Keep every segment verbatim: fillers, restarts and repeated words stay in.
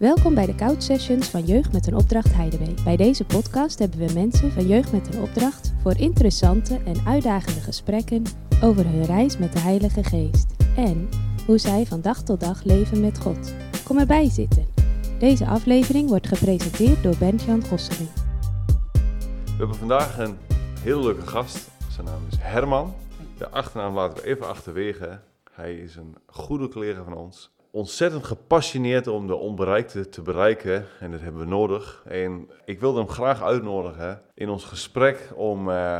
Welkom bij de Couch Sessions van Jeugd met een Opdracht Heidebeek. Bij deze podcast hebben we mensen van Jeugd met een Opdracht voor interessante en uitdagende gesprekken over hun reis met de Heilige Geest en hoe zij van dag tot dag leven met God. Kom erbij zitten. Deze aflevering wordt gepresenteerd door Bert-Jan Gosseling. We hebben vandaag een heel leuke gast. Zijn naam is Herman. De achternaam laten we even achterwege. Hij is een goede collega van ons. Ontzettend gepassioneerd om de onbereikte te bereiken. En dat hebben we nodig. En ik wilde hem graag uitnodigen in ons gesprek om uh,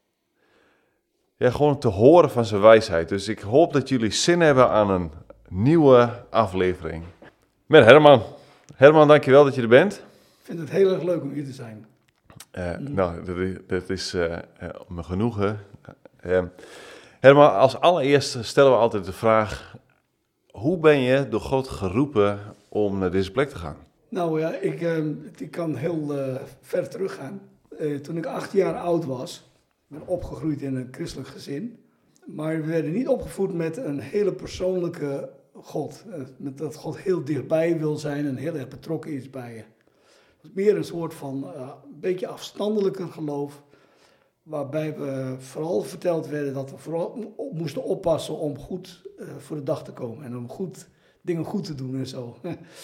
ja, gewoon te horen van zijn wijsheid. Dus ik hoop dat jullie zin hebben aan een nieuwe aflevering. Met Herman. Herman, dankjewel dat je er bent. Ik vind het heel erg leuk om hier te zijn. Uh, mm. Nou, dat is, dat is uh, uh, me genoegen. Uh, Herman, als allereerste stellen we altijd de vraag: hoe ben je door God geroepen om naar deze plek te gaan? Nou ja, ik, uh, ik kan heel uh, ver teruggaan. Uh, toen ik acht jaar oud was, ben opgegroeid in een christelijk gezin. Maar we werden niet opgevoed met een hele persoonlijke God. Uh, met dat God heel dichtbij wil zijn en heel erg betrokken is bij je. Het was meer een soort van uh, een beetje afstandelijker geloof. Waarbij we vooral verteld werden dat we vooral op moesten oppassen om goed uh, voor de dag te komen. En om goed, dingen goed te doen en zo.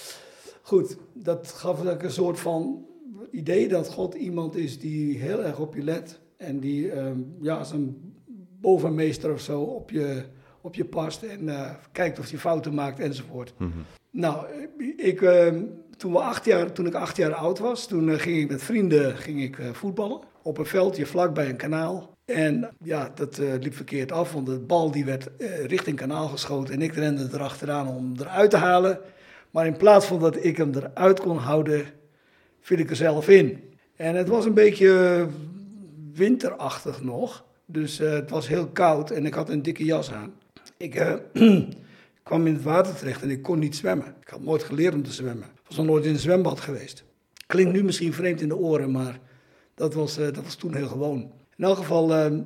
Goed, dat gaf ook een soort van idee dat God iemand is die heel erg op je let. En die um, ja, als een bovenmeester of zo op je, op je past. En uh, kijkt of hij fouten maakt enzovoort. Mm-hmm. Nou, ik, uh, toen, we acht jaar, toen ik acht jaar oud was, toen uh, ging ik met vrienden ging ik, uh, voetballen. Op een veldje vlakbij een kanaal. En ja, dat uh, liep verkeerd af, want de bal die werd uh, richting kanaal geschoten. En ik rende erachteraan om hem eruit te halen. Maar in plaats van dat ik hem eruit kon houden, viel ik er zelf in. En het was een beetje winterachtig nog. Dus uh, het was heel koud en ik had een dikke jas aan. Ik uh, kwam in het water terecht en ik kon niet zwemmen. Ik had nooit geleerd om te zwemmen. Ik was nog nooit in een zwembad geweest. Klinkt nu misschien vreemd in de oren, maar dat was, uh, dat was toen heel gewoon. In elk geval, uh,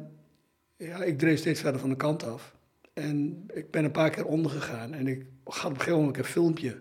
ja, ik dreef steeds verder van de kant af. En ik ben een paar keer ondergegaan. En ik had op een gegeven moment een filmpje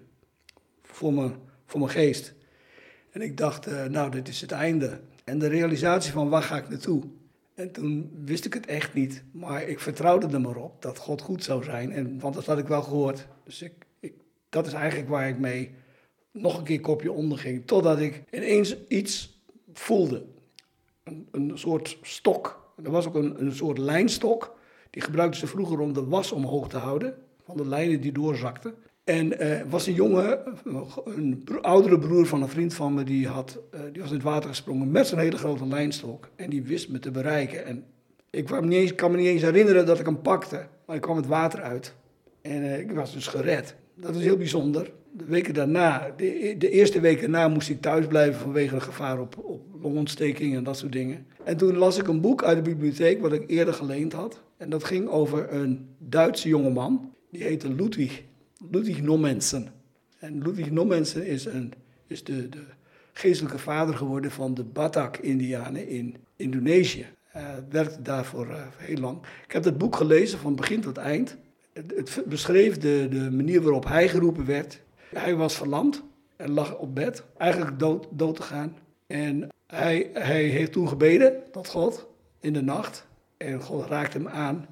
voor mijn, voor mijn geest. En ik dacht, uh, nou, dit is het einde. En de realisatie van, waar ga ik naartoe? En toen wist ik het echt niet. Maar ik vertrouwde er maar op dat God goed zou zijn. En, want dat had ik wel gehoord. Dus ik, ik, dat is eigenlijk waar ik mee nog een keer kopje onder ging. Totdat ik ineens iets voelde. Een, een soort stok. Er was ook een, een soort lijnstok. Die gebruikten ze vroeger om de was omhoog te houden. Van de lijnen die doorzakten. En er uh, was een jongen, een bro- oudere broer van een vriend van me, die, had, uh, die was in het water gesprongen met zo'n hele grote lijnstok. En die wist me te bereiken. En ik kwam niet eens, kan me niet eens herinneren dat ik hem pakte. Maar ik kwam het water uit. En uh, ik was dus gered. Dat was heel bijzonder. De weken daarna, de, de eerste weken na moest ik thuis blijven vanwege de gevaar op, op longontsteking en dat soort dingen. En toen las ik een boek uit de bibliotheek wat ik eerder geleend had. En dat ging over een Duitse jongeman. Die heette Ludwig. Ludwig Nommensen. En Ludwig Nommensen is, een, is de, de geestelijke vader geworden van de Batak-Indianen in Indonesië. Hij uh, werkte daarvoor uh, heel lang. Ik heb dat boek gelezen van begin tot eind. Het, het beschreef de, de manier waarop hij geroepen werd. Hij was verlamd en lag op bed, eigenlijk dood, dood te gaan. En hij, hij heeft toen gebeden tot God in de nacht. En God raakte hem aan.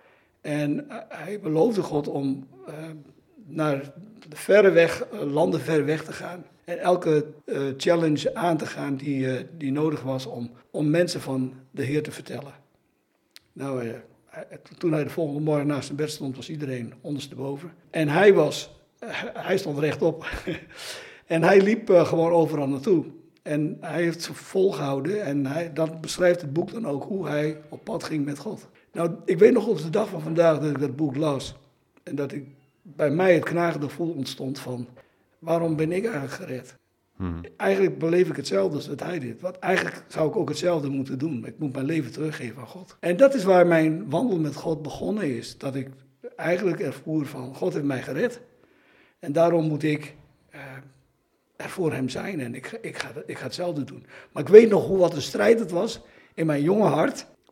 En uh, hij beloofde God om uh, naar de verre weg, uh, landen ver weg te gaan. En elke uh, challenge aan te gaan die, uh, die nodig was om, om mensen van de Heer te vertellen. Nou, uh, toen hij de volgende morgen naast zijn bed stond, was iedereen ondersteboven. En hij was, uh, hij stond rechtop. En hij liep uh, gewoon overal naartoe. En hij heeft ze volgehouden. En hij, dat beschrijft het boek dan ook, hoe hij op pad ging met God. Nou, ik weet nog op de dag van vandaag dat ik dat boek las. En dat ik, bij mij het knagende gevoel ontstond van, waarom ben ik eigenlijk gered? Hmm. Eigenlijk beleef ik hetzelfde als wat hij deed. Want eigenlijk zou ik ook hetzelfde moeten doen. Ik moet mijn leven teruggeven aan God. En dat is waar mijn wandel met God begonnen is. Dat ik eigenlijk ervoer van, God heeft mij gered. En daarom moet ik uh, er voor hem zijn. En ik, ik, ga, ik ga hetzelfde doen. Maar ik weet nog hoe wat een strijd het was in mijn jonge hart.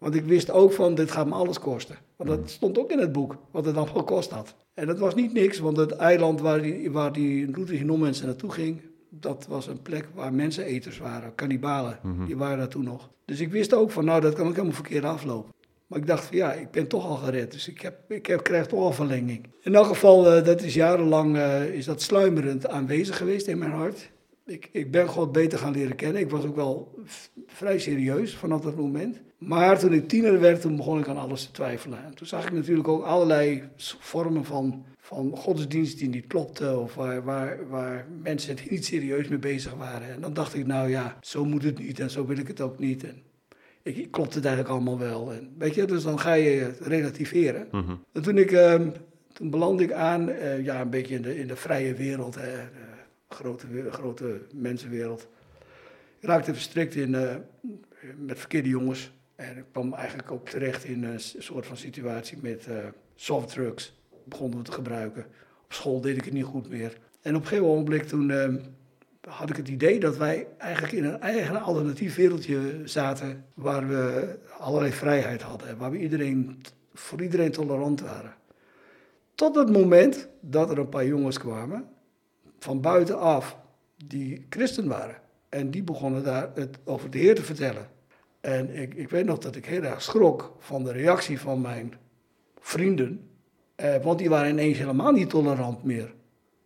Want ik wist ook van, dit gaat me alles kosten. Want dat stond ook in het boek, wat het allemaal kost had. En dat was niet niks, want het eiland waar die, waar die Ludwig Nommensen naartoe ging, dat was een plek waar menseneters waren, kannibalen. Mm-hmm. Die waren daar toen nog. Dus ik wist ook van, nou, dat kan ook helemaal verkeerd aflopen. Maar ik dacht van, ja, ik ben toch al gered, dus ik, heb, ik heb, krijg toch al verlenging. In elk geval, uh, dat is jarenlang, uh, is dat sluimerend aanwezig geweest in mijn hart. Ik, ik ben God beter gaan leren kennen. Ik was ook wel f- vrij serieus vanaf dat moment. Maar toen ik tiener werd, toen begon ik aan alles te twijfelen. En toen zag ik natuurlijk ook allerlei vormen van, van godsdienst die niet klopten. Of waar, waar, waar mensen het niet serieus mee bezig waren. En dan dacht ik, nou ja, zo moet het niet en zo wil ik het ook niet. En ik, ik klopte het eigenlijk allemaal wel. En, weet je, dus dan ga je het relativeren. Mm-hmm. En toen, ik, uh, toen belandde ik aan, uh, ja, een beetje in de, in de vrije wereld, hè. Grote, grote mensenwereld. Ik raakte verstrikt in, uh, met verkeerde jongens. En ik kwam eigenlijk ook terecht in een soort van situatie met uh, softdrugs. Begonnen we te gebruiken. Op school deed ik het niet goed meer. En op een gegeven ogenblik toen uh, had ik het idee dat wij eigenlijk in een eigen alternatief wereldje zaten. Waar we allerlei vrijheid hadden. Waar we iedereen, voor iedereen tolerant waren. Tot het moment dat er een paar jongens kwamen van buitenaf die christen waren. En die begonnen daar het over de Heer te vertellen. En ik, ik weet nog dat ik heel erg schrok van de reactie van mijn vrienden. Eh, want die waren ineens helemaal niet tolerant meer.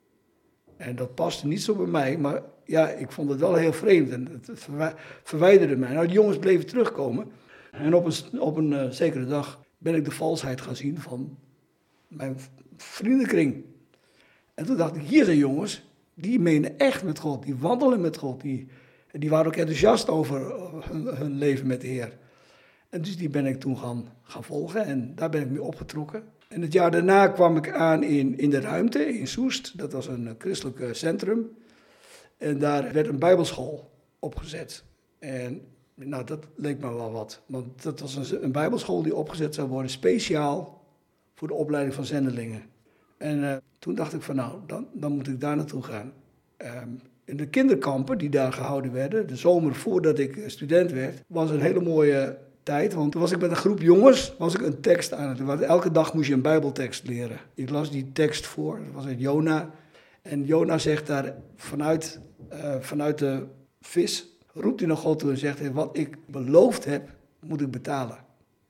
En dat paste niet zo bij mij, maar ja, ik vond het wel heel vreemd. En het verwij- verwijderde mij. Nou, die jongens bleven terugkomen. En op een, op een uh, zekere dag ben ik de valsheid gaan zien van mijn vriendenkring. En toen dacht ik, hier zijn jongens, die menen echt met God, die wandelen met God. Die, die waren ook enthousiast over hun, hun leven met de Heer. En dus die ben ik toen gaan, gaan volgen en daar ben ik mee opgetrokken. En het jaar daarna kwam ik aan in, in de ruimte, in Soest. Dat was een christelijk centrum. En daar werd een bijbelschool opgezet. En nou, dat leek me wel wat. Want dat was een, een bijbelschool die opgezet zou worden speciaal voor de opleiding van zendelingen. En uh, toen dacht ik van nou, dan, dan moet ik daar naartoe gaan. Um, in de kinderkampen die daar gehouden werden, de zomer voordat ik student werd, was een hele mooie tijd. Want toen was ik met een groep jongens, was ik een tekst aan het doen. Elke dag moest je een bijbeltekst leren. Ik las die tekst voor, dat was uit Jona. En Jona zegt daar vanuit, uh, vanuit de vis, roept hij naar God toe en zegt, hey, wat ik beloofd heb, moet ik betalen.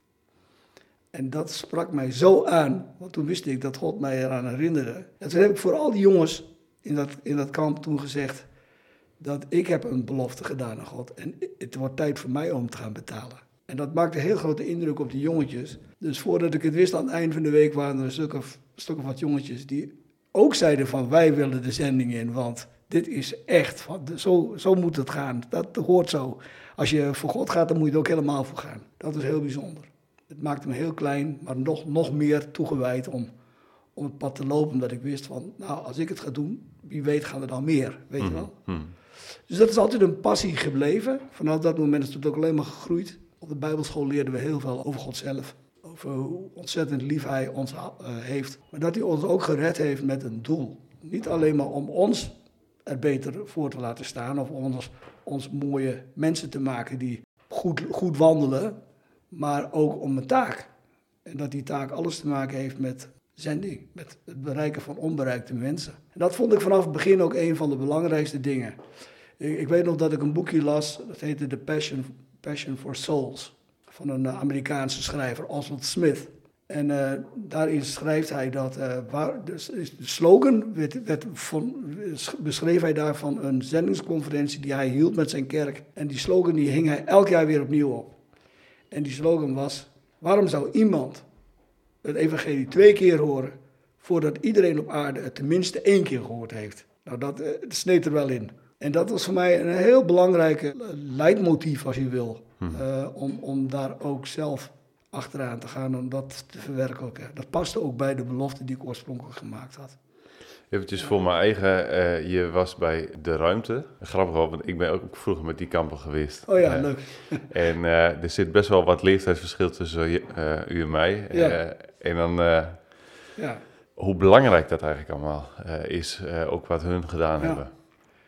En dat sprak mij zo aan, want toen wist ik dat God mij eraan herinnerde. En toen heb ik voor al die jongens in dat, in dat kamp toen gezegd, dat ik heb een belofte gedaan aan God. En het wordt tijd voor mij om te gaan betalen. En dat maakte een heel grote indruk op die jongetjes. Dus voordat ik het wist, aan het eind van de week waren er een stuk of, stuk of wat jongetjes die ook zeiden van wij willen de zending in, want dit is echt, zo, zo moet het gaan. Dat hoort zo. Als je voor God gaat, dan moet je er ook helemaal voor gaan. Dat is heel bijzonder. Het maakte me heel klein, maar nog, nog meer toegewijd om, om het pad te lopen. Omdat ik wist van, nou, als ik het ga doen, wie weet gaan er dan meer, weet mm-hmm. je wel. Mm. Dus dat is altijd een passie gebleven. Vanaf dat moment is het ook alleen maar gegroeid. Op de Bijbelschool leerden we heel veel over God zelf. Over hoe ontzettend lief hij ons uh, heeft. Maar dat hij ons ook gered heeft met een doel. Niet alleen maar om ons er beter voor te laten staan. Of ons, ons mooie mensen te maken die goed, goed wandelen. Maar ook om een taak. En dat die taak alles te maken heeft met zending. Met het bereiken van onbereikte mensen. En dat vond ik vanaf het begin ook een van de belangrijkste dingen. Ik, ik weet nog dat ik een boekje las. Dat heette The Passion, Passion for Souls. Van een Amerikaanse schrijver, Oswald Smith. En uh, daarin schrijft hij dat, uh, waar, de, de slogan, werd, werd van, beschreef hij daar van een zendingsconferentie die hij hield met zijn kerk. En die slogan die hing hij elk jaar weer opnieuw op. En die slogan was, waarom zou iemand het evangelie twee keer horen, voordat iedereen op aarde het tenminste één keer gehoord heeft? Nou, dat, uh, dat sneed er wel in. En dat was voor mij een heel belangrijke leidmotief, als je wil, hmm. uh, om, om daar ook zelf achteraan te gaan om dat te verwerkelijken. Dat paste ook bij de belofte die ik oorspronkelijk gemaakt had. Eventjes voor mijn eigen, uh, je was bij De Ruimte. Grappig wel, want ik ben ook vroeger met die kampen geweest. Oh ja, uh, leuk. En uh, er zit best wel wat leeftijdsverschil tussen uh, u en mij. Ja. Uh, en dan, uh, hoe belangrijk dat eigenlijk allemaal uh, is, uh, ook wat hun gedaan ja. hebben.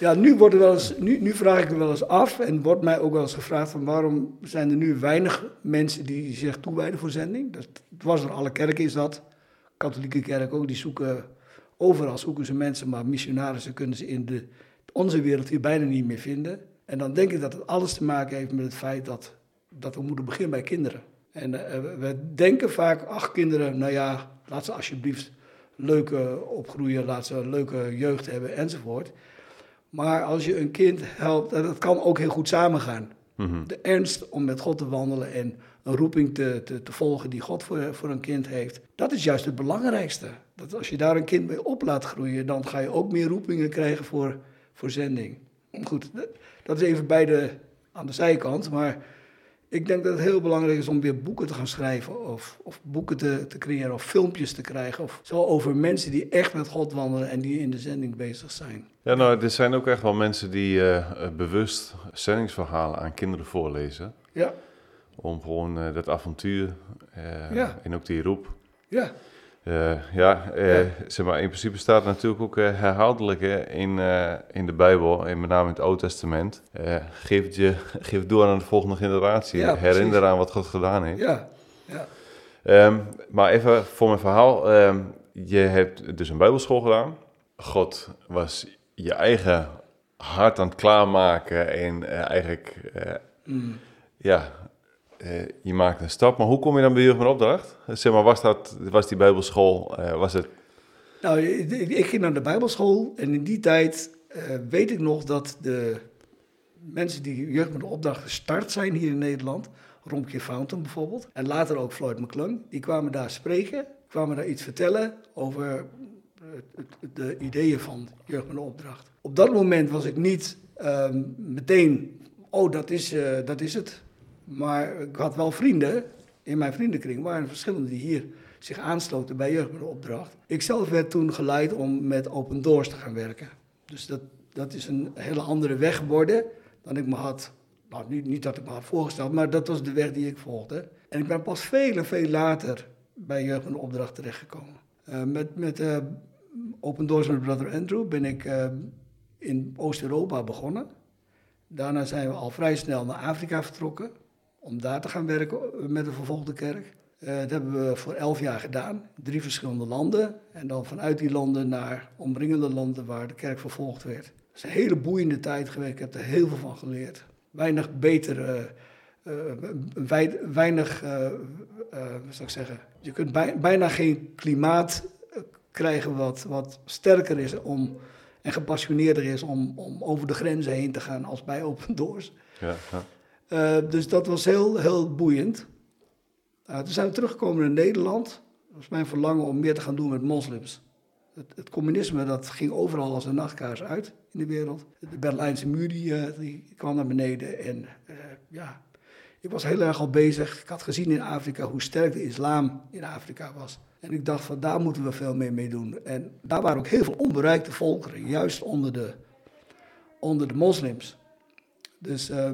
Ja, nu, wordt er wel eens, nu, nu vraag ik er wel eens af en wordt mij ook wel eens gevraagd van waarom zijn er nu weinig mensen die zich toewijden voor zending. Dat was er, alle kerken is dat. Katholieke kerk ook, die zoeken, overal zoeken ze mensen, maar missionarissen kunnen ze in de, onze wereld hier bijna niet meer vinden. En dan denk ik dat het alles te maken heeft met het feit dat, dat we moeten beginnen bij kinderen. En uh, we denken vaak, ach kinderen, nou ja, laat ze alsjeblieft leuk uh, opgroeien, laat ze een leuke jeugd hebben enzovoort. Maar als je een kind helpt, dat kan ook heel goed samengaan. Mm-hmm. De ernst om met God te wandelen en een roeping te, te, te volgen die God voor, voor een kind heeft. Dat is juist het belangrijkste. Dat als je daar een kind mee op laat groeien, dan ga je ook meer roepingen krijgen voor, voor zending. Goed, dat is even bij de, aan de zijkant, maar ik denk dat het heel belangrijk is om weer boeken te gaan schrijven of, of boeken te, te creëren of filmpjes te krijgen. Of zo over mensen die echt met God wandelen en die in de zending bezig zijn. Ja, nou, er zijn ook echt wel mensen die uh, bewust zendingsverhalen aan kinderen voorlezen. Ja. Om gewoon uh, dat avontuur uh, ja. en ook die roep. Ja. Uh, ja, uh, ja, zeg maar, in principe staat het natuurlijk ook uh, herhaaldelijk hè, in, uh, in de Bijbel, en met name in het Oude Testament. Uh, geef, het je, geef het door aan de volgende generatie. Ja, herinner precies. aan wat God gedaan heeft. Ja, ja. Um, maar even voor mijn verhaal. Um, je hebt dus een Bijbelschool gedaan. God was je eigen hart aan het klaarmaken en uh, eigenlijk, uh, mm. ja... Uh, je maakt een stap, maar hoe kom je dan bij Jeugd met Opdracht? Zeg maar, was, dat, was die Bijbelschool, uh, was het... Nou, ik, ik ging naar de Bijbelschool en in die tijd uh, weet ik nog dat de mensen die Jeugd met Opdracht gestart zijn hier in Nederland, Romke Fountain bijvoorbeeld, en later ook Floyd McClung, die kwamen daar spreken, kwamen daar iets vertellen over uh, de ideeën van Jeugd met Opdracht. Op dat moment was ik niet uh, meteen, oh, dat is, uh, dat is het. Maar ik had wel vrienden, in mijn vriendenkring waren verschillende die hier zich aansloten bij Jeugd met Opdracht. Ik zelf werd toen geleid om met Open Doors te gaan werken. Dus dat, dat is een hele andere weg geworden dan ik me had, nou niet, niet dat ik me had voorgesteld, maar dat was de weg die ik volgde. En ik ben pas veel en veel later bij Jeugd met Opdracht terechtgekomen. Uh, met met uh, Open Doors met Brother Andrew ben ik uh, in Oost-Europa begonnen. Daarna zijn we al vrij snel naar Afrika vertrokken om daar te gaan werken met de vervolgde kerk. Uh, dat hebben we voor elf jaar gedaan, drie verschillende landen. En dan vanuit die landen naar omringende landen waar de kerk vervolgd werd. Het is een hele boeiende tijd geweest, ik heb er heel veel van geleerd. Weinig beter, uh, uh, wij, weinig, uh, uh, wat zou ik zeggen, je kunt bij, bijna geen klimaat krijgen wat, wat sterker is om, en gepassioneerder is om, om over de grenzen heen te gaan als bij Open Doors. Ja, ja. Uh, dus dat was heel, heel boeiend. Uh, toen zijn we teruggekomen naar Nederland. Dat was mijn verlangen om meer te gaan doen met moslims. Het, het communisme dat ging overal als een nachtkaars uit in de wereld. De Berlijnse muur die, uh, die kwam naar beneden. En uh, ja, ik was heel erg al bezig. Ik had gezien in Afrika hoe sterk de islam in Afrika was. En ik dacht van daar moeten we veel meer mee doen. En daar waren ook heel veel onbereikte volkeren, juist onder de, onder de moslims. Dus... Uh,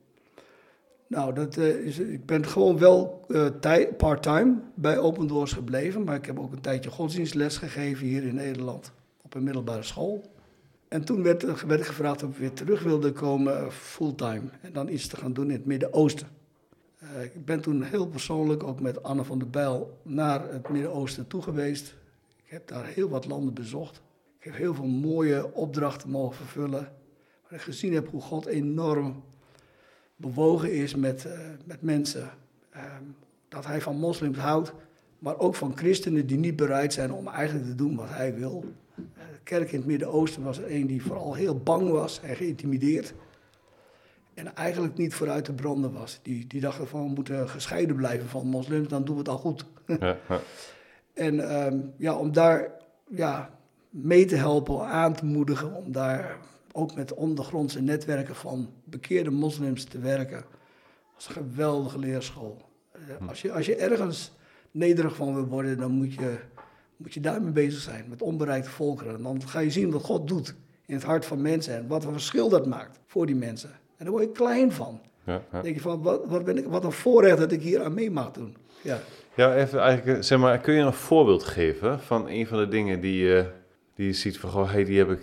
Nou, dat, uh, is, ik ben gewoon wel uh, tij- part-time bij Open Doors gebleven, maar ik heb ook een tijdje godsdienstles gegeven hier in Nederland op een middelbare school. En toen werd, werd ik gevraagd of ik weer terug wilde komen uh, fulltime en dan iets te gaan doen in het Midden-Oosten. Uh, ik ben toen heel persoonlijk, ook met Anne van der Bijl, naar het Midden-Oosten toe geweest. Ik heb daar heel wat landen bezocht. Ik heb heel veel mooie opdrachten mogen vervullen, waar ik gezien heb hoe God enorm bewogen is met, uh, met mensen. Uh, dat hij van moslims houdt, maar ook van christenen die niet bereid zijn om eigenlijk te doen wat hij wil. Uh, de kerk in het Midden-Oosten was er een die vooral heel bang was en geïntimideerd. En eigenlijk niet vooruit te branden was. Die, die dachten van we moeten gescheiden blijven van moslims, dan doen we het al goed. Ja, ja. En um, ja, om daar ja, mee te helpen, aan te moedigen, om daar ook met ondergrondse netwerken van bekeerde moslims te werken. Dat was een geweldige leerschool. Uh, als je, als je ergens nederig van wil worden, dan moet je, moet je daarmee bezig zijn, met onbereikte volkeren. En dan ga je zien wat God doet in het hart van mensen en wat een verschil dat maakt voor die mensen. En daar word je klein van. Ja, ja. Dan denk je van, wat, wat, ben ik, wat een voorrecht dat ik hier aan mee mag doen. Ja, ja even eigenlijk, zeg maar, kun je een voorbeeld geven van een van de dingen die, uh, die je ziet van, goh, hey, die heb ik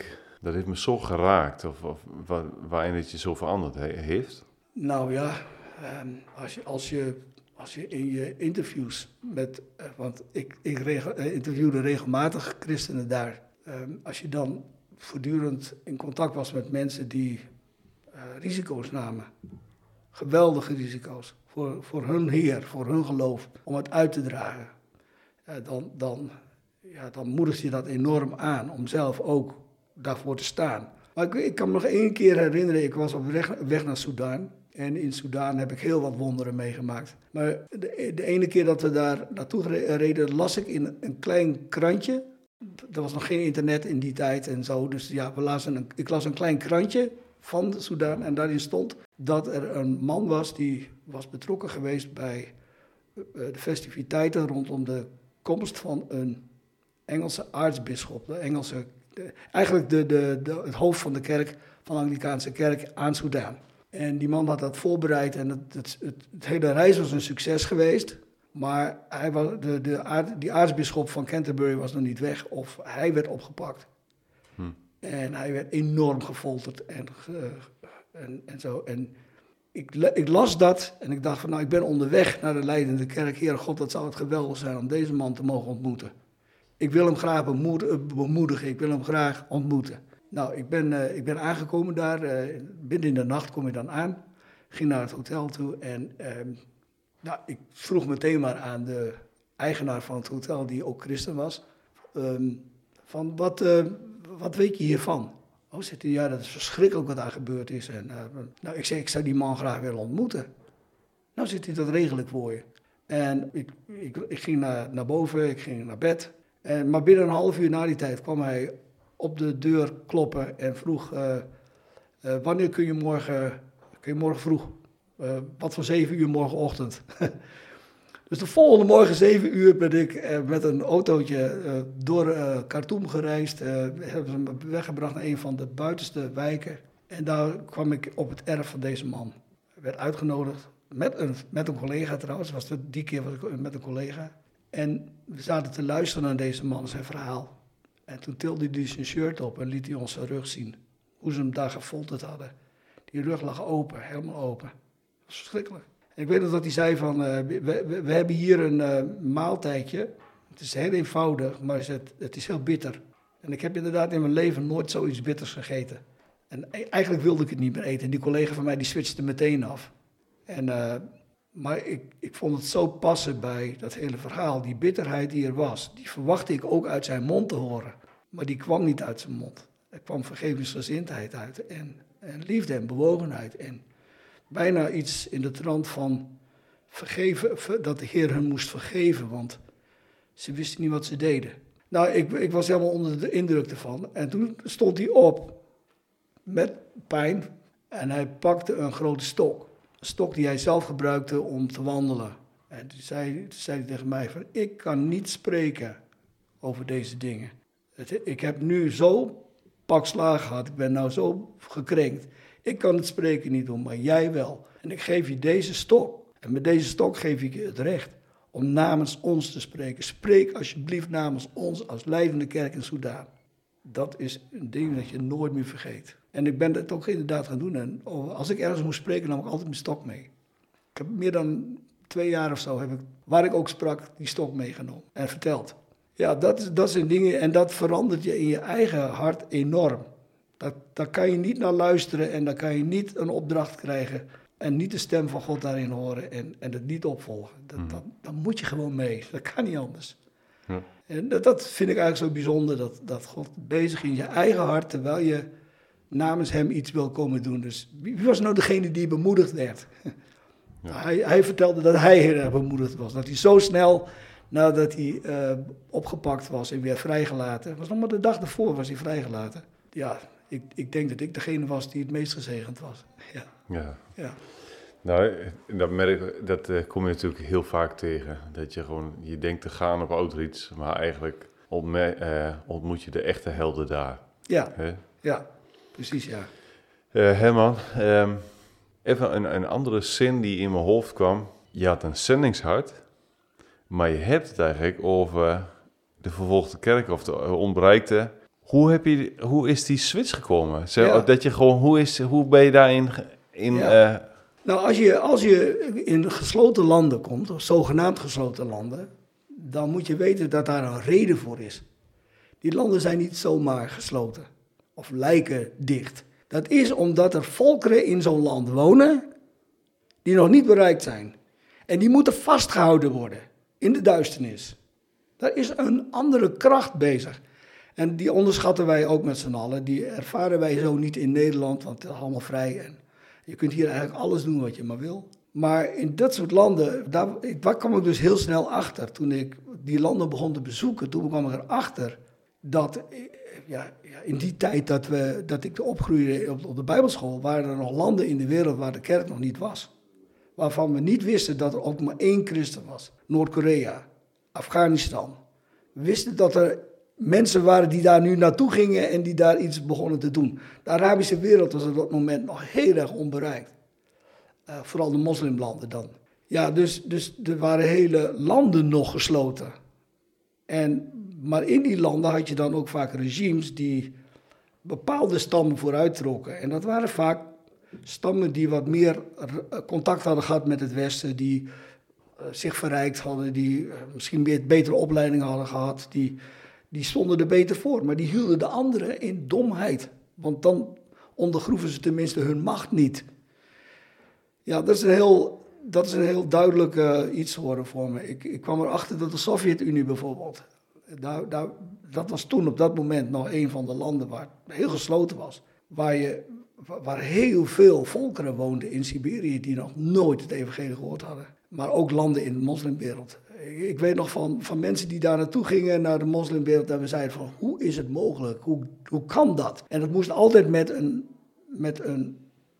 dat heeft me zo geraakt, of, of wa- waarin het je zo veranderd he- heeft? Nou ja, um, als, je, als, je, als je in je interviews met, uh, want ik, ik reg- uh, interviewde regelmatig christenen daar. Um, als je dan voortdurend in contact was met mensen die uh, risico's namen, geweldige risico's, voor, voor hun Heer, voor hun geloof, om het uit te dragen, uh, dan, dan, ja, dan moedigt je dat enorm aan om zelf ook daarvoor te staan. Maar ik, ik kan me nog één keer herinneren, ik was op weg, weg naar Soedan. En in Soedan heb ik heel wat wonderen meegemaakt. Maar de, de ene keer dat we daar naartoe reden, las ik in een klein krantje. Er was nog geen internet in die tijd en zo. Dus ja, we lazen een, ik las een klein krantje van Soedan. En daarin stond dat er een man was die was betrokken geweest bij uh, de festiviteiten rondom de komst van een Engelse aartsbisschop. De Engelse, de, eigenlijk de, de, de, het hoofd van de kerk, van de Anglicaanse kerk aan Soedan. En die man had dat voorbereid en het, het, het, het hele reis was een succes geweest. Maar hij was, de, de aard, die aartsbisschop van Canterbury was nog niet weg of hij werd opgepakt. Hm. En hij werd enorm gefolterd en, uh, en, en zo. En ik, ik las dat en ik dacht van nou, ik ben onderweg naar de leidende kerk. Heer God, dat zou het geweldig zijn om deze man te mogen ontmoeten. Ik wil hem graag bemoedigen, ik wil hem graag ontmoeten. Nou, ik ben, uh, ik ben aangekomen daar, uh, binnen in de nacht kom ik dan aan, ging naar het hotel toe en uh, nou, ik vroeg meteen maar aan de eigenaar van het hotel, die ook christen was, um, van wat, uh, wat weet je hiervan? Oh, zegt hij, ja, dat is verschrikkelijk wat daar gebeurd is. En, uh, nou, ik zei, ik zou die man graag willen ontmoeten. Nou, zegt hij, dat regel ik voor je. En ik, ik, ik ging naar, naar boven, ik ging naar bed. En, maar binnen een half uur na die tijd kwam hij op de deur kloppen en vroeg, uh, uh, wanneer kun je morgen, kun je morgen vroeg, uh, wat voor zeven uur morgenochtend. Dus de volgende morgen zeven uur ben ik uh, met een autootje uh, door uh, Khartoum gereisd, uh, hebben ze me weggebracht naar een van de buitenste wijken. En daar kwam ik op het erf van deze man. Ik werd uitgenodigd, met een, met een collega trouwens, was de, die keer was ik met een collega. En we zaten te luisteren naar deze man, zijn verhaal. En toen tilde hij zijn shirt op en liet hij ons zijn rug zien. Hoe ze hem daar gefolterd hadden. Die rug lag open, helemaal open. Dat was verschrikkelijk. En ik weet nog dat hij zei van, uh, we, we, we hebben hier een uh, maaltijdje. Het is heel eenvoudig, maar het, het is heel bitter. En ik heb inderdaad in mijn leven nooit zoiets bitters gegeten. En eigenlijk wilde ik het niet meer eten. En die collega van mij die switchte meteen af. En, uh, maar ik, ik vond het zo passen bij dat hele verhaal. Die bitterheid die er was, die verwachtte ik ook uit zijn mond te horen. Maar die kwam niet uit zijn mond. Er kwam vergevingsgezindheid uit en, en liefde en bewogenheid. En bijna iets in de trant van vergeven, dat de Heer hen moest vergeven, want ze wisten niet wat ze deden. Nou, ik, ik was helemaal onder de indruk ervan. En toen stond hij op met pijn en hij pakte een grote stok. Een stok die hij zelf gebruikte om te wandelen. En toen zei, toen zei hij tegen mij van, ik kan niet spreken over deze dingen. Het, ik heb nu zo pak slaag gehad, ik ben nou zo gekrenkt. Ik kan het spreken niet doen, maar jij wel. En ik geef je deze stok. En met deze stok geef ik je het recht om namens ons te spreken. Spreek alsjeblieft namens ons als leidende kerk in Soedan. Dat is een ding dat je nooit meer vergeet. En ik ben dat ook inderdaad gaan doen. En als ik ergens moest spreken, nam ik altijd mijn stok mee. Ik heb meer dan twee jaar of zo, heb ik, waar ik ook sprak, die stok meegenomen en verteld. Ja, dat, is, dat zijn dingen en dat verandert je in je eigen hart enorm. Dat, daar kan je niet naar luisteren en dan kan je niet een opdracht krijgen en niet de stem van God daarin horen en, en het niet opvolgen. Dat, mm. dat, dan moet je gewoon mee, dat kan niet anders. Ja. En dat, dat vind ik eigenlijk zo bijzonder, dat, dat God bezig in je eigen hart, terwijl je namens hem iets wil komen doen. Dus wie, wie was nou degene die bemoedigd werd? Ja. Hij, hij vertelde dat hij heel erg bemoedigd was, dat hij zo snel nadat hij uh, opgepakt was en weer vrijgelaten, was nog maar de dag ervoor was hij vrijgelaten. Ja, ik, ik denk dat ik degene was die het meest gezegend was. Ja. Ja. Ja. Nou, dat, merk, dat uh, kom je natuurlijk heel vaak tegen. Dat je gewoon, je denkt te gaan op Outreach, maar eigenlijk ontme- uh, ontmoet je de echte helden daar. Ja, He? ja, precies, ja. Uh, Herman, um, even een, een andere zin die in mijn hoofd kwam. Je had een zendingshart, maar je hebt het eigenlijk over de vervolgde kerk of de ontbereikte. Hoe, heb je, hoe is die switch gekomen? Zo, Ja. dat je gewoon, hoe, is, hoe ben je daarin... In, Ja. uh, Nou, als je, als je in gesloten landen komt, of zogenaamd gesloten landen, dan moet je weten dat daar een reden voor is. Die landen zijn niet zomaar gesloten of lijken dicht. Dat is omdat er volkeren in zo'n land wonen die nog niet bereikt zijn. En die moeten vastgehouden worden in de duisternis. Daar is een andere kracht bezig. En die onderschatten wij ook met z'n allen. Die ervaren wij zo niet in Nederland, want het is allemaal vrij. En je kunt hier eigenlijk alles doen wat je maar wil. Maar in dat soort landen, daar, daar kwam ik dus heel snel achter. Toen ik die landen begon te bezoeken, toen kwam ik erachter dat ja, ja, in die tijd dat, we, dat ik opgroeide op, op de Bijbelschool, waren er nog landen in de wereld waar de kerk nog niet was. Waarvan we niet wisten dat er ook maar één christen was. Noord-Korea, Afghanistan. We wisten dat er mensen waren die daar nu naartoe gingen en die daar iets begonnen te doen. De Arabische wereld was op dat moment nog heel erg onbereikt. Uh, vooral de moslimlanden dan. Ja, dus, dus er waren hele landen nog gesloten. En, maar in die landen had je dan ook vaak regimes die bepaalde stammen vooruit trokken. En dat waren vaak stammen die wat meer contact hadden gehad met het Westen, die uh, zich verrijkt hadden, die uh, misschien meer betere opleidingen hadden gehad, die, die stonden er beter voor. Maar die hielden de anderen in domheid, want dan ondergroeven ze tenminste hun macht niet. Ja, dat is een heel, dat is een heel duidelijk uh, iets geworden voor me. Ik, ik kwam erachter dat de Sovjet-Unie bijvoorbeeld, daar, daar, dat was toen op dat moment nog een van de landen waar het heel gesloten was, waar je... waar heel veel volkeren woonden in Siberië die nog nooit het evangelie gehoord hadden. Maar ook landen in de moslimwereld. Ik weet nog van, van mensen die daar naartoe gingen, naar de moslimwereld, en we zeiden van, hoe is het mogelijk? Hoe, hoe kan dat? En dat moest altijd met een, met een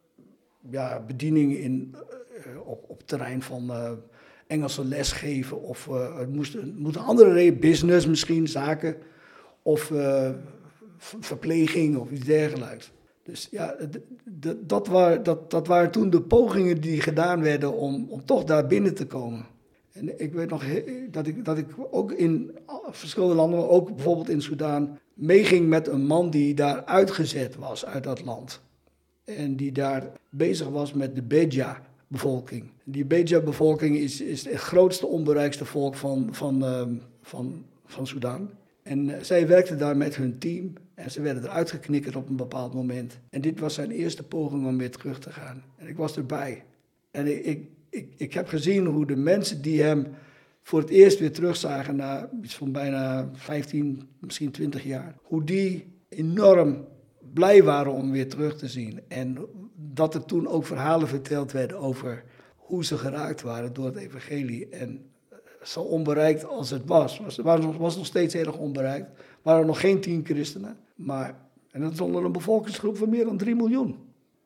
ja, bediening in, uh, op, op het terrein van uh, Engelse lesgeven. Of uh, het moest, het moest een andere reden, business misschien, zaken. Of uh, verpleging of iets dergelijks. Dus ja, d- d- dat, waren, dat, dat waren toen de pogingen die gedaan werden om, om toch daar binnen te komen. En ik weet nog he- dat, ik, dat ik ook in verschillende landen, maar ook bijvoorbeeld in Soedan, meeging met een man die daar uitgezet was uit dat land. En die daar bezig was met de Beja-bevolking. Die Beja-bevolking is, is het grootste onbereikste volk van, van, uh, van, van Soedan. En uh, zij werkten daar met hun team en ze werden eruit geknikkerd op een bepaald moment. En dit was zijn eerste poging om weer terug te gaan. En ik was erbij. En ik, ik, ik, ik heb gezien hoe de mensen die hem voor het eerst weer terugzagen na iets van bijna vijftien, misschien twintig jaar, hoe die enorm blij waren om weer terug te zien. En dat er toen ook verhalen verteld werden over hoe ze geraakt waren door het evangelie. En zo onbereikt als het was, was, was, was nog steeds heel erg onbereikt. Er waren nog geen tien christenen, maar, en dat is onder een bevolkingsgroep van meer dan drie miljoen.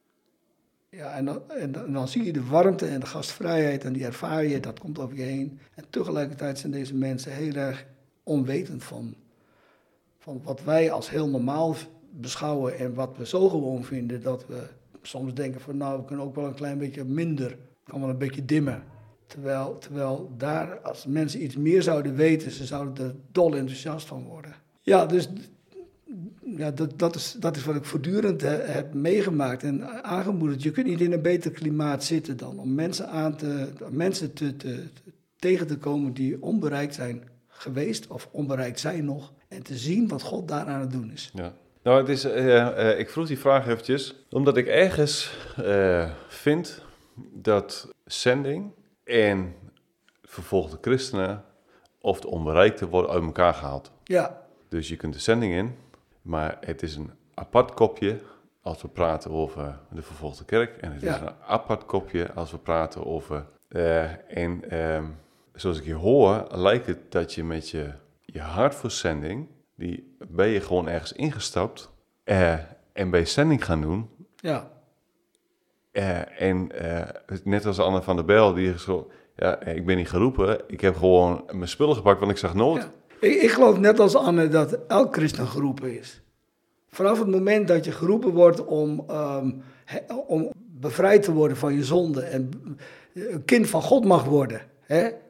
Ja, en dan, en, dan, en dan zie je de warmte en de gastvrijheid en die ervaar je, dat komt over je heen. En tegelijkertijd zijn deze mensen heel erg onwetend van, van wat wij als heel normaal beschouwen en wat we zo gewoon vinden, dat we soms denken van nou, we kunnen ook wel een klein beetje minder, kan wel een beetje dimmen. Terwijl, terwijl daar, als mensen iets meer zouden weten, ze zouden er dol enthousiast van worden. Ja, dus ja, dat, dat, is, dat is wat ik voortdurend he, heb meegemaakt en aangemoedigd. Je kunt niet in een beter klimaat zitten dan om mensen, aan te, mensen te, te, te, tegen te komen die onbereikt zijn geweest of onbereikt zijn nog. En te zien wat God daar aan het doen is. Ja. Nou, het is, uh, uh, ik vroeg die vraag eventjes, omdat ik ergens uh, vind dat zending en vervolgde christenen of de onbereikte worden uit elkaar gehaald. Ja. Dus je kunt de zending in, maar het is een apart kopje als we praten over de vervolgde kerk. En het ja. is een apart kopje als we praten over... Uh, en uh, zoals ik je hoor, lijkt het dat je met je, je hart voor zending, die ben je gewoon ergens ingestapt uh, en bij zending gaan doen. Ja. Uh, en uh, net als Anne van der Bijl, die is zo, ja, ik ben niet geroepen, ik heb gewoon mijn spullen gepakt, want ik zag nood. Ja. Ik, ik geloof net als Anne dat elk christen geroepen is. Vanaf het moment dat je geroepen wordt om, um, he, om bevrijd te worden van je zonde en een kind van God mag worden, hè?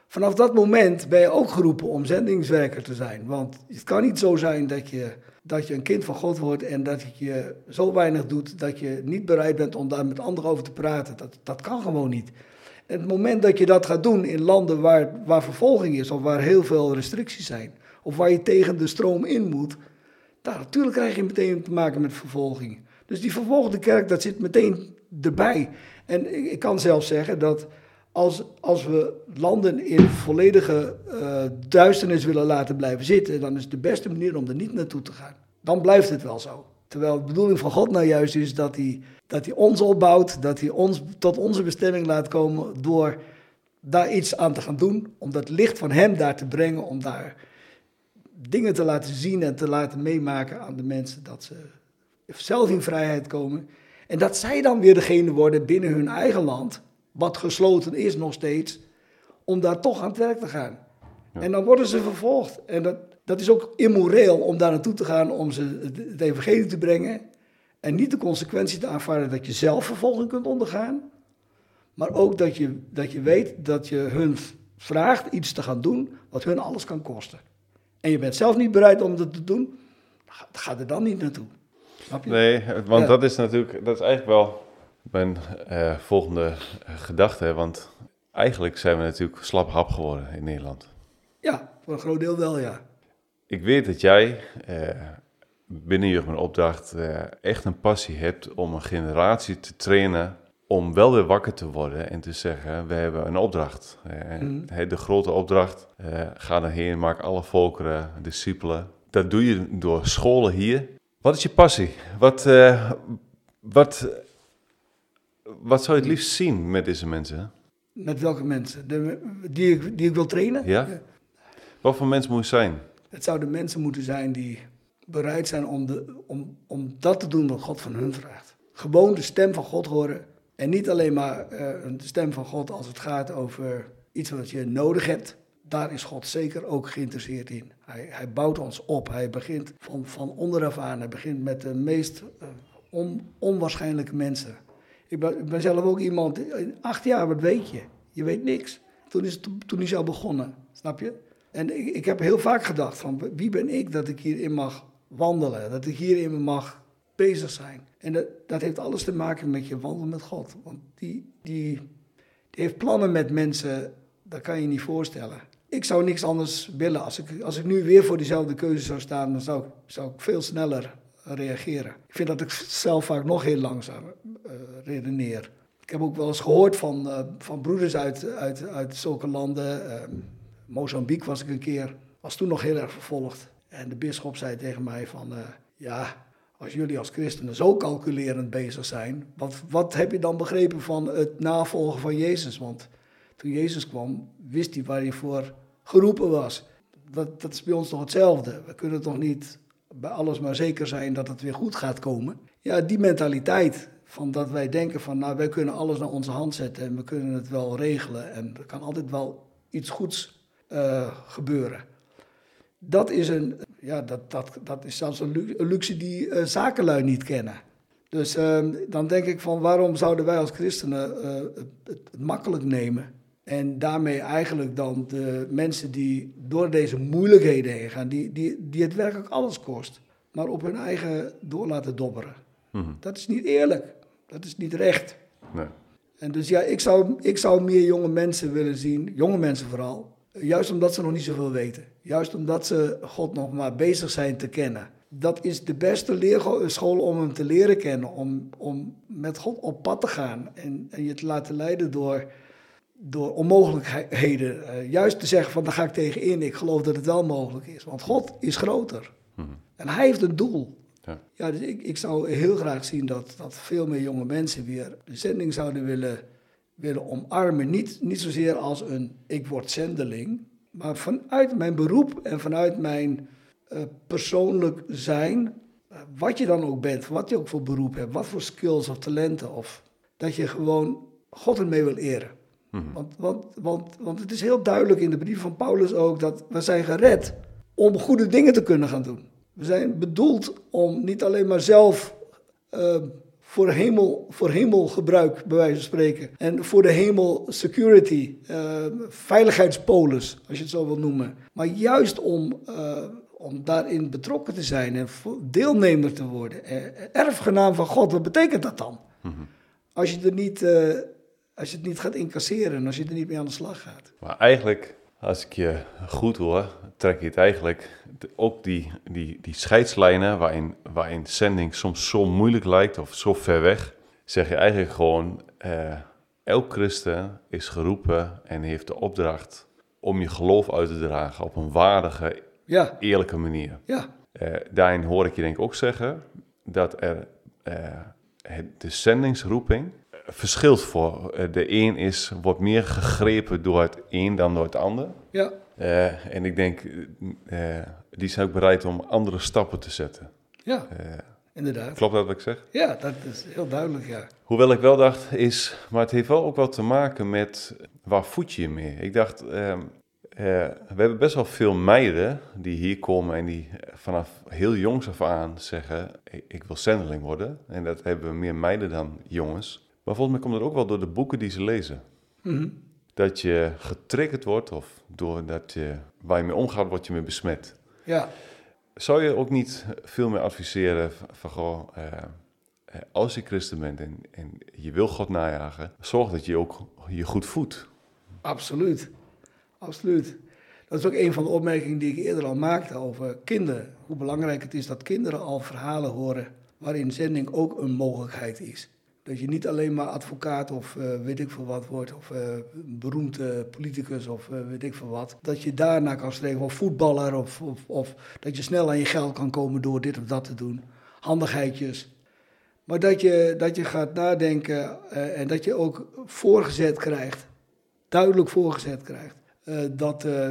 vanaf dat moment ben je ook geroepen om zendingswerker te zijn. Want het kan niet zo zijn dat je, dat je een kind van God wordt en dat je zo weinig doet dat je niet bereid bent om daar met anderen over te praten. Dat, dat kan gewoon niet. En het moment dat je dat gaat doen in landen waar, waar vervolging is of waar heel veel restricties zijn, of waar je tegen de stroom in moet, daar natuurlijk krijg je meteen te maken met vervolging. Dus die vervolgde kerk, dat zit meteen erbij. En ik, ik kan zelfs zeggen dat als, als we landen in volledige uh, duisternis willen laten blijven zitten, dan is de beste manier om er niet naartoe te gaan. Dan blijft het wel zo. Terwijl de bedoeling van God nou juist is dat hij, dat hij ons opbouwt, dat hij ons tot onze bestemming laat komen door daar iets aan te gaan doen, om dat licht van hem daar te brengen, om daar dingen te laten zien en te laten meemaken aan de mensen, dat ze zelf in vrijheid komen. En dat zij dan weer degene worden binnen hun eigen land, wat gesloten is nog steeds, om daar toch aan het werk te gaan. Ja. En dan worden ze vervolgd. En dat, dat is ook immoreel om daar naartoe te gaan, om ze het evangelie te brengen. En niet de consequentie te aanvaarden dat je zelf vervolging kunt ondergaan. Maar ook dat je, dat je weet dat je hun vraagt iets te gaan doen, wat hun alles kan kosten. En je bent zelf niet bereid om dat te doen, ga er dan niet naartoe. Snap je? Nee, want ja. dat is natuurlijk, dat is eigenlijk wel mijn uh, volgende gedachte. Want eigenlijk zijn we natuurlijk slap hap geworden in Nederland. Ja, voor een groot deel wel, ja. Ik weet dat jij uh, binnen Jeugd met Opdracht uh, echt een passie hebt om een generatie te trainen om wel weer wakker te worden en te zeggen, we hebben een opdracht. Uh, mm. De grote opdracht, uh, ga daarheen, maak alle volkeren, discipelen. Dat doe je door scholen hier. Wat is je passie? Wat, uh, wat, wat zou je het liefst zien met deze mensen? Met welke mensen? De, die, ik, die ik wil trainen? Ja? ja. Wat voor mens moet je zijn? Het zouden mensen moeten zijn die bereid zijn om, de, om, om dat te doen wat God van hun vraagt. Gewoon de stem van God horen. En niet alleen maar uh, een stem van God als het gaat over iets wat je nodig hebt. Daar is God zeker ook geïnteresseerd in. Hij, hij bouwt ons op. Hij begint van, van onderaf aan. Hij begint met de meest uh, on, onwaarschijnlijke mensen. Ik ben, ik ben zelf ook iemand, in acht jaar, wat weet je? Je weet niks. Toen is, toen is al begonnen, snap je? En ik, ik heb heel vaak gedacht van, wie ben ik dat ik hierin mag wandelen? Dat ik hierin mag bezig zijn. En dat, dat heeft alles te maken met je wandelen met God. Want die, die, die heeft plannen met mensen, dat kan je niet voorstellen. Ik zou niks anders willen. Als ik, als ik nu weer voor diezelfde keuze zou staan, dan zou, zou ik veel sneller reageren. Ik vind dat ik zelf vaak nog heel langzaam uh, redeneer. Ik heb ook wel eens gehoord van, uh, van broeders uit, uit, uit zulke landen. Uh, Mozambique was ik een keer, was toen nog heel erg vervolgd. En de bisschop zei tegen mij van, uh, ja, als jullie als christenen zo calculerend bezig zijn, wat, wat heb je dan begrepen van het navolgen van Jezus? Want toen Jezus kwam, wist hij waar hij voor geroepen was. Dat, dat is bij ons toch hetzelfde. We kunnen toch niet bij alles maar zeker zijn dat het weer goed gaat komen. Ja, die mentaliteit van dat wij denken van, nou, wij kunnen alles naar onze hand zetten en we kunnen het wel regelen en er kan altijd wel iets goeds uh, gebeuren. Dat is, een, ja, dat, dat, dat is zelfs een luxe die uh, zakenlui niet kennen. Dus uh, dan denk ik van, waarom zouden wij als christenen uh, het, het makkelijk nemen? En daarmee eigenlijk dan de mensen die door deze moeilijkheden heen gaan, die, die, die het werkelijk alles kost, maar op hun eigen door laten dobberen. Mm-hmm. Dat is niet eerlijk. Dat is niet recht. Nee. En dus ja, ik zou, ik zou meer jonge mensen willen zien, jonge mensen vooral, juist omdat ze nog niet zoveel weten. Juist omdat ze God nog maar bezig zijn te kennen. Dat is de beste leerschool om hem te leren kennen, om, om met God op pad te gaan en, en je te laten leiden door, door onmogelijkheden. Uh, juist te zeggen van, daar ga ik tegenin, ik geloof dat het wel mogelijk is. Want God is groter. Mm-hmm. En hij heeft een doel. Ja, ja dus ik, ik zou heel graag zien dat, dat veel meer jonge mensen weer de zending zouden willen, willen omarmen. Niet, niet zozeer als een ik word zendeling, maar vanuit mijn beroep en vanuit mijn uh, persoonlijk zijn, uh, wat je dan ook bent, wat je ook voor beroep hebt, wat voor skills of talenten, of dat je gewoon God ermee wil eren. Mm-hmm. Want, want, want, want het is heel duidelijk in de brief van Paulus ook dat we zijn gered om goede dingen te kunnen gaan doen. We zijn bedoeld om niet alleen maar zelf uh, voor hemel, voor hemelgebruik, bij wijze van spreken. En voor de hemel security, uh, veiligheidspolis, als je het zo wil noemen. Maar juist om, uh, om daarin betrokken te zijn en deelnemer te worden. Erfgenaam van God, wat betekent dat dan? Mm-hmm. Als je er niet, uh, als je het niet gaat incasseren en als je er niet mee aan de slag gaat. Maar eigenlijk, als ik je goed hoor, trek je het eigenlijk ook die, die, die scheidslijnen waarin, waarin zending soms zo moeilijk lijkt of zo ver weg, zeg je eigenlijk gewoon, uh, elk christen is geroepen en heeft de opdracht om je geloof uit te dragen op een waardige, ja. eerlijke manier. Ja. Uh, daarin hoor ik je denk ik ook zeggen dat er uh, het, de zendingsroeping verschilt voor. Uh, de een is, wordt meer gegrepen door het een dan door het ander. Ja. Uh, en ik denk, uh, die zijn ook bereid om andere stappen te zetten. Ja, uh, inderdaad. Klopt dat wat ik zeg? Ja, dat is heel duidelijk, ja. Hoewel ik wel dacht, is, maar het heeft wel ook wat te maken met, waar voed je je mee? Ik dacht, uh, uh, we hebben best wel veel meiden die hier komen en die vanaf heel jongs af aan zeggen, ik, ik wil zendeling worden. En dat hebben we meer meiden dan jongens. Maar volgens mij komt het ook wel door de boeken die ze lezen. Mm-hmm. Dat je getriggerd wordt of doordat je, waar je mee omgaat, word je mee besmet. Ja. Zou je ook niet veel meer adviseren van, goh, uh, als je christen bent en, en je wil God najagen, zorg dat je ook je goed voedt? Absoluut, absoluut. Dat is ook een van de opmerkingen die ik eerder al maakte over kinderen. Hoe belangrijk het is dat kinderen al verhalen horen waarin zending ook een mogelijkheid is. Dat je niet alleen maar advocaat of uh, weet ik veel wat wordt, of uh, beroemde politicus of uh, weet ik veel wat. Dat je daarna kan streven, of voetballer, of, of, of dat je snel aan je geld kan komen door dit of dat te doen. Handigheidjes. Maar dat je, dat je gaat nadenken uh, en dat je ook voorgezet krijgt, duidelijk voorgezet krijgt, uh, dat, uh,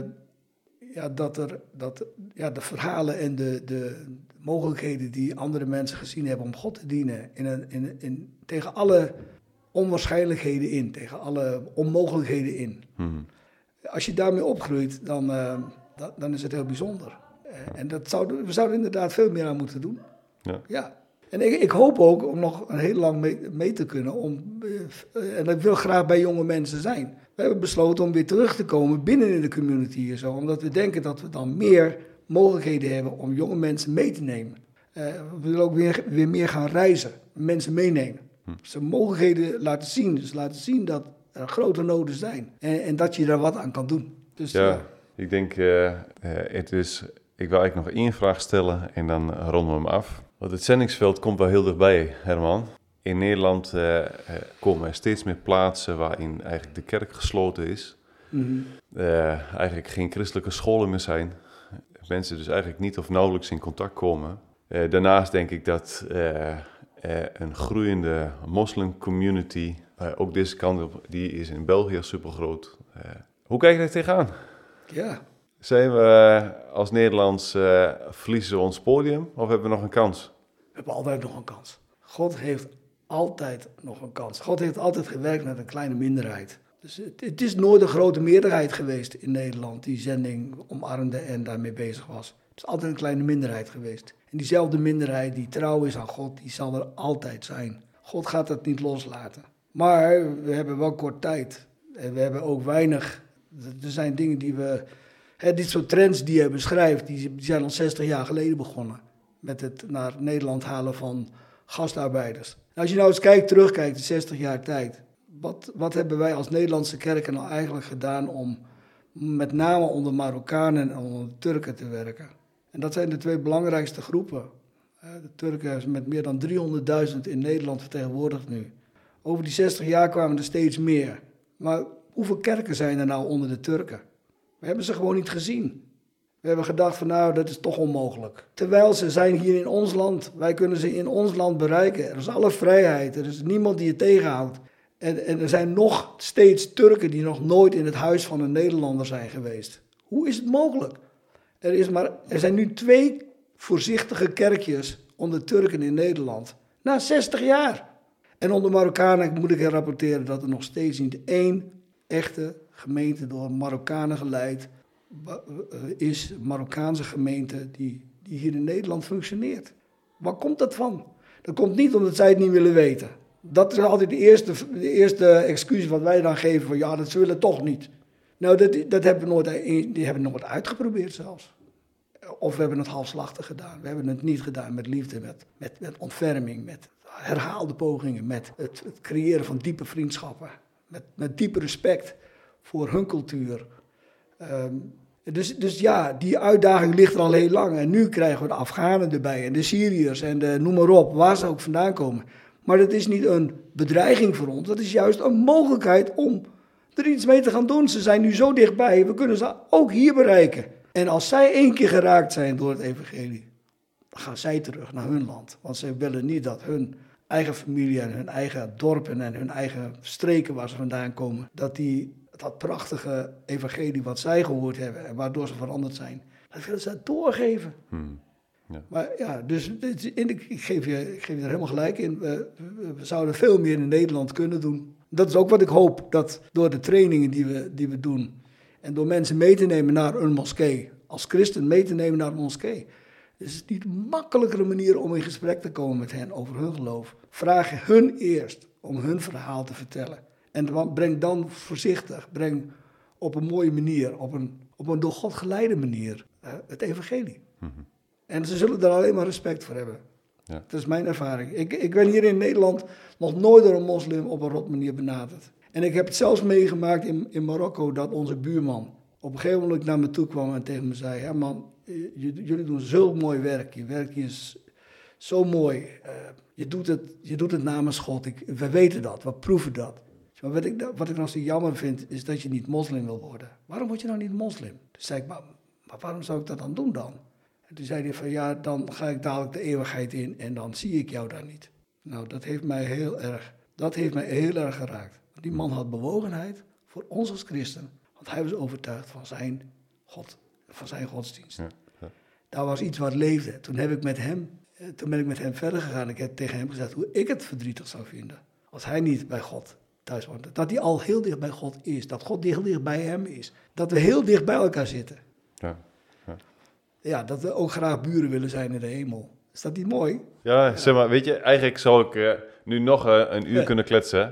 ja, dat, er, dat ja, de verhalen en de... de mogelijkheden die andere mensen gezien hebben om God te dienen, in een, in, in, tegen alle onwaarschijnlijkheden in, tegen alle onmogelijkheden in. Hmm. Als je daarmee opgroeit, dan, uh, da, dan is het heel bijzonder. Uh, en dat zouden, we zouden inderdaad veel meer aan moeten doen. Ja. Ja. En ik, ik hoop ook om nog een heel lang mee, mee te kunnen, om, uh, en ik wil graag bij jonge mensen zijn. We hebben besloten om weer terug te komen binnen in de community hier zo, omdat we denken dat we dan meer mogelijkheden hebben om jonge mensen mee te nemen. Uh, we willen ook weer, weer meer gaan reizen, mensen meenemen. Hm. Ze mogelijkheden laten zien, dus laten zien dat er grote noden zijn en, en dat je daar wat aan kan doen. Dus, ja, ja, ik denk, uh, uh, het is, ik wil eigenlijk nog één vraag stellen en dan ronden we hem af. Want het zendingsveld komt wel heel dichtbij, Herman. In Nederland uh, uh, komen er steeds meer plaatsen waarin eigenlijk de kerk gesloten is. Mm-hmm. Uh, eigenlijk geen christelijke scholen meer zijn. Mensen dus eigenlijk niet of nauwelijks in contact komen. Uh, daarnaast denk ik dat uh, uh, een groeiende moslimcommunity, uh, ook deze kant op, die is in België supergroot. Uh, hoe kijk je er tegenaan? Ja. Zijn we uh, als Nederlands, uh, verliezen we ons podium of hebben we nog een kans? We hebben altijd nog een kans. God heeft altijd nog een kans. God heeft altijd gewerkt met een kleine minderheid. Dus het, het is nooit een grote meerderheid geweest in Nederland die zending omarmde en daarmee bezig was. Het is altijd een kleine minderheid geweest. En diezelfde minderheid die trouw is aan God, die zal er altijd zijn. God gaat dat niet loslaten. Maar we hebben wel kort tijd. En we hebben ook weinig. Er zijn dingen die we... Hè, dit soort trends die je beschrijft, die, die zijn al zestig jaar geleden begonnen. Met het naar Nederland halen van gastarbeiders. En als je nou eens kijkt, terugkijkt, de zestig jaar tijd. Wat, wat hebben wij als Nederlandse kerken nou eigenlijk gedaan om met name onder Marokkanen en onder Turken te werken? En dat zijn de twee belangrijkste groepen. De Turken zijn met meer dan driehonderdduizend in Nederland vertegenwoordigd nu. Over die zestig jaar kwamen er steeds meer. Maar hoeveel kerken zijn er nou onder de Turken? We hebben ze gewoon niet gezien. We hebben gedacht van nou, dat is toch onmogelijk. Terwijl ze zijn hier in ons land. Wij kunnen ze in ons land bereiken. Er is alle vrijheid. Er is niemand die je tegenhoudt. En, en er zijn nog steeds Turken die nog nooit in het huis van een Nederlander zijn geweest. Hoe is het mogelijk? Er, is maar, er zijn nu twee voorzichtige kerkjes onder Turken in Nederland. Na zestig jaar. En onder Marokkanen moet ik rapporteren dat er nog steeds niet één echte gemeente door Marokkanen geleid is. Marokkaanse gemeente die, die hier in Nederland functioneert. Waar komt dat van? Dat komt niet omdat zij het niet willen weten. Dat is altijd de eerste, de eerste excuus wat wij dan geven van ja, dat ze willen toch niet. Nou, dat, dat hebben we nooit, die hebben we nooit uitgeprobeerd zelfs. Of we hebben het halfslachtig gedaan. We hebben het niet gedaan met liefde, met, met, met ontferming, met herhaalde pogingen, met het, het creëren van diepe vriendschappen. Met, met diepe respect voor hun cultuur. Um, dus, dus ja, die uitdaging ligt er al heel lang. En nu krijgen we de Afghanen erbij en de Syriërs en de, noem maar op, waar ze ook vandaan komen. Maar dat is niet een bedreiging voor ons. Dat is juist een mogelijkheid om er iets mee te gaan doen. Ze zijn nu zo dichtbij. We kunnen ze ook hier bereiken. En als zij één keer geraakt zijn door het evangelie, dan gaan zij terug naar hun land. Want ze willen niet dat hun eigen familie en hun eigen dorpen en hun eigen streken waar ze vandaan komen, dat die, dat prachtige evangelie wat zij gehoord hebben en waardoor ze veranderd zijn, dat willen ze doorgeven. Hmm. Ja. Maar ja, dus ik geef, je, ik geef je er helemaal gelijk in. We, we zouden veel meer in Nederland kunnen doen. Dat is ook wat ik hoop, dat door de trainingen die we, die we doen en door mensen mee te nemen naar een moskee, als christen mee te nemen naar een moskee, is het niet een makkelijkere manier om in gesprek te komen met hen over hun geloof. Vraag hun eerst om hun verhaal te vertellen. En breng dan voorzichtig, breng op een mooie manier, op een, op een door God geleide manier, uh, het evangelie. Mm-hmm. En ze zullen daar alleen maar respect voor hebben. Ja. Dat is mijn ervaring. Ik, ik ben hier in Nederland nog nooit door een moslim op een rot manier benaderd. En ik heb het zelfs meegemaakt in, in Marokko, dat onze buurman op een gegeven moment naar me toe kwam en tegen me zei, ja man, jullie doen zulk mooi werk, je werk is zo mooi, uh, je, doet het, je doet het namens God, ik, we weten dat, we proeven dat. Maar wat ik, wat ik nou zo jammer vind, is dat je niet moslim wil worden. Waarom word je nou niet moslim? Toen zei ik, maar, maar waarom zou ik dat dan doen dan? En toen zei hij van, ja, dan ga ik dadelijk de eeuwigheid in en dan zie ik jou daar niet. Nou, dat heeft mij heel erg, dat heeft mij heel erg geraakt. Die man had bewogenheid voor ons als christen, want hij was overtuigd van zijn God, van zijn godsdienst. Ja, ja. Daar was iets wat leefde. Toen, heb ik met hem, toen ben ik met hem verder gegaan. Ik heb tegen hem gezegd hoe ik het verdrietig zou vinden als hij niet bij God thuis woont. Dat hij al heel dicht bij God is, dat God heel dicht bij hem is. Dat we heel dicht bij elkaar zitten. Ja, ja. Ja, dat we ook graag buren willen zijn in de hemel. Is dat niet mooi? Ja, zeg maar, weet je, eigenlijk zou ik uh, nu nog uh, een uur ja. kunnen kletsen.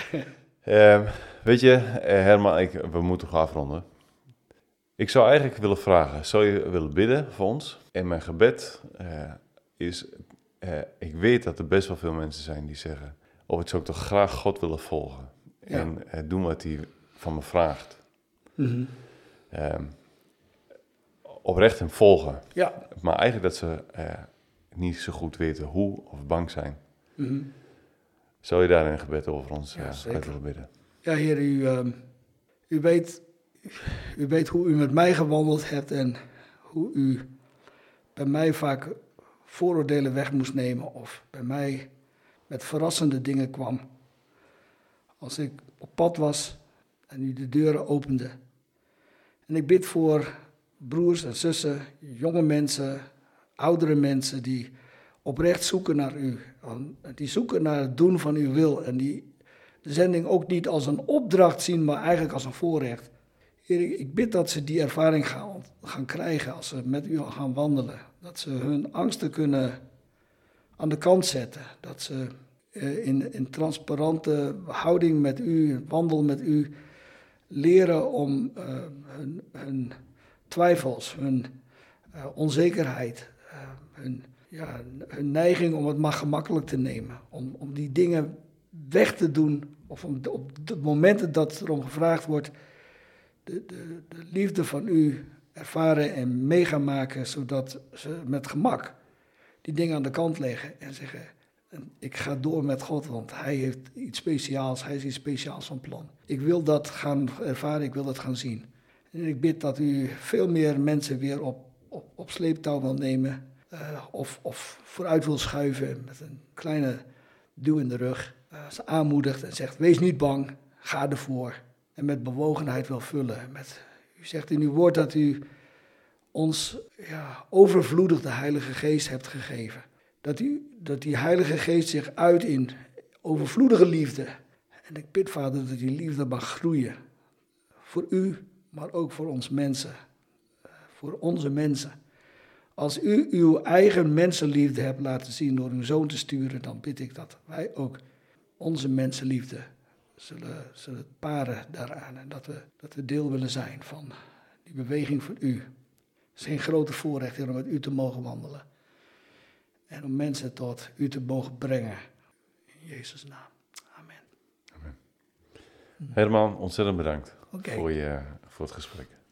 uh, weet je, uh, Herman, ik, we moeten gaan afronden. Ik zou eigenlijk willen vragen, zou je willen bidden voor ons? En mijn gebed uh, is, uh, ik weet dat er best wel veel mensen zijn die zeggen, of ik zou toch graag God willen volgen. Ja. En uh, doen wat hij van me vraagt. Mm-hmm. Uh, oprecht hem volgen. Ja. Maar eigenlijk dat ze uh, niet zo goed weten hoe of bang zijn. Mm-hmm. Zou je daar een gebed over ons uh, ja, uit willen bidden? Ja, Heer, u, uh, u weet... U weet hoe u met mij gewandeld hebt en hoe u bij mij vaak vooroordelen weg moest nemen of bij mij met verrassende dingen kwam. Als ik op pad was en u de deuren opende. En ik bid voor broers en zussen, jonge mensen, oudere mensen die oprecht zoeken naar u. Die zoeken naar het doen van uw wil en die de zending ook niet als een opdracht zien, maar eigenlijk als een voorrecht. Heer, ik bid dat ze die ervaring gaan, gaan krijgen als ze met u gaan wandelen. Dat ze hun angsten kunnen aan de kant zetten. Dat ze in, in transparante houding met u, wandel met u, leren om uh, hun, hun twijfels, hun uh, onzekerheid, uh, hun, ja, hun neiging om het maar gemakkelijk te nemen. Om, om die dingen weg te doen, of om de, op de momenten dat er om gevraagd wordt, De, de, de liefde van u ervaren en mee gaan maken, zodat ze met gemak die dingen aan de kant leggen en zeggen, ik ga door met God, want hij heeft iets speciaals, hij is iets speciaals van plan. Ik wil dat gaan ervaren, ik wil dat gaan zien. En ik bid dat u veel meer mensen weer op, op, op sleeptouw wil nemen, uh, of, of vooruit wil schuiven met een kleine duw in de rug. Uh, ze aanmoedigt en zegt, wees niet bang, ga ervoor. En met bewogenheid wil vullen. Met, u zegt in uw woord dat u ons ja, overvloedig de Heilige Geest hebt gegeven. Dat, u, dat die Heilige Geest zich uit in overvloedige liefde. En ik bid, Vader, dat die liefde mag groeien. Voor u, maar ook voor ons mensen. Voor onze mensen. Als u uw eigen mensenliefde hebt laten zien door uw zoon te sturen, dan bid ik dat wij ook onze mensenliefde zullen, zullen paren daaraan. En dat we, dat we deel willen zijn van die beweging van u. Het is geen grote voorrecht, Heer, om met u te mogen wandelen. En om mensen tot u te mogen brengen. In Jezus' naam. Amen. Amen. Herman, ontzettend bedankt Okay. voor, je, voor het gesprek.